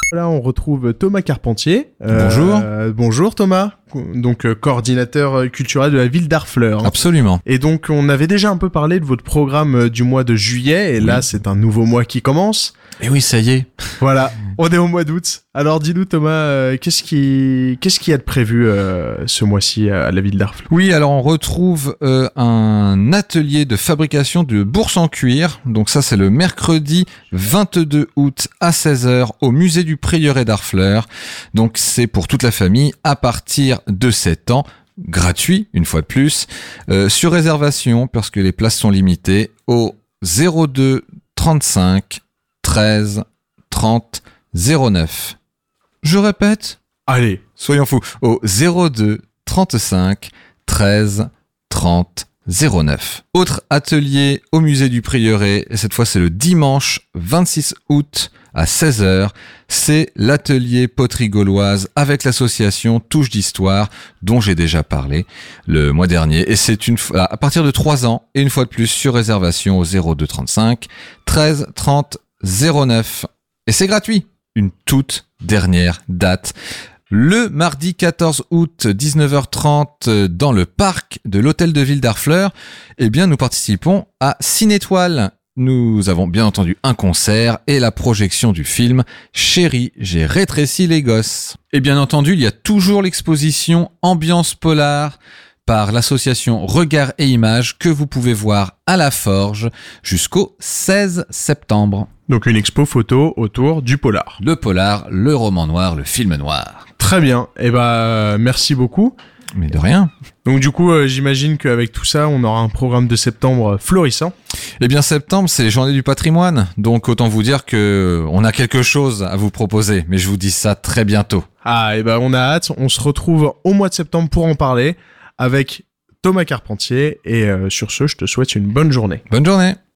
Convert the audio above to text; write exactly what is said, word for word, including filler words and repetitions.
Là, on retrouve Thomas Carpentier. Bonjour. Euh, bonjour Thomas, donc euh, coordinateur culturel de la ville d'Harfleur. Absolument. Et donc, on avait déjà un peu parlé de votre programme euh, du mois de juillet, et oui. Là, c'est un nouveau mois qui commence. Et oui, ça y est. Voilà, on est au mois d'août. Alors, dis-nous Thomas, euh, qu'est-ce qui, qu'est-ce qu'il y a de prévu euh, ce mois-ci à la ville d'Harfleur ? Oui, alors on retrouve euh, un atelier de fabrication de bourses en cuir. Donc ça, c'est le mercredi vingt-deux août à seize heures au musée du Prieuré d'Harfleur. Donc c'est pour toute la famille à partir de sept ans. Gratuit, une fois de plus, euh, sur réservation, parce que les places sont limitées, au zéro deux trente-cinq treize trente zéro neuf. Je répète. Allez. Soyons fous. Au zéro deux trente-cinq treize trente zéro neuf. Autre atelier au musée du Prieuré, et cette fois c'est le dimanche vingt-six août à seize heures. C'est l'atelier poterie gauloise avec l'association Touche d'Histoire, dont j'ai déjà parlé le mois dernier. Et c'est une fois, à partir de trois ans, et une fois de plus sur réservation au zéro deux trente-cinq treize trente zéro neuf. Et c'est gratuit. Une toute dernière date. Le mardi quatorze août, dix-neuf heures trente, dans le parc de l'hôtel de ville d'Harfleur, eh bien, nous participons à Cinétoile. Nous avons bien entendu un concert et la projection du film « Chérie, j'ai rétréci les gosses ». Et bien entendu, il y a toujours l'exposition Ambiance Polar par l'association Regard et Images que vous pouvez voir à la Forge jusqu'au seize septembre. Donc une expo photo autour du polar. Le polar, le roman noir, le film noir. Très bien. Eh ben, euh, merci beaucoup. Mais de rien. Donc du coup, euh, j'imagine qu'avec tout ça, on aura un programme de septembre florissant. Eh bien, septembre, c'est les Journées du patrimoine. Donc autant vous dire que on a quelque chose à vous proposer. Mais je vous dis ça très bientôt. Ah, et ben on a hâte. On se retrouve au mois de septembre pour en parler avec Thomas Carpentier. Et euh, sur ce, je te souhaite une bonne journée. Bonne journée.